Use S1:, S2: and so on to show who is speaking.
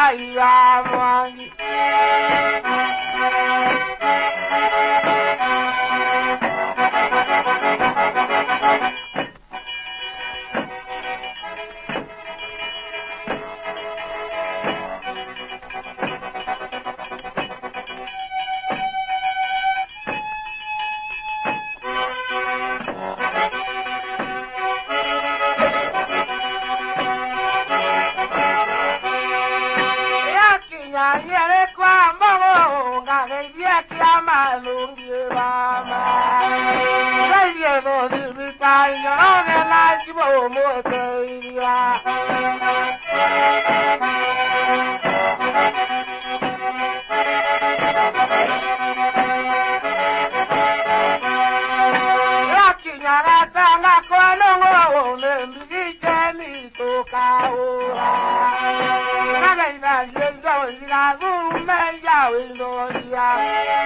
S1: ya mwangi yere kwa mamo ngale dia kiama lungi mama sai do di tai no ne la jibo mo te ya Kinyara tanga kwa longo ne mbi jeni to kaura na na na la gume ya we lo ya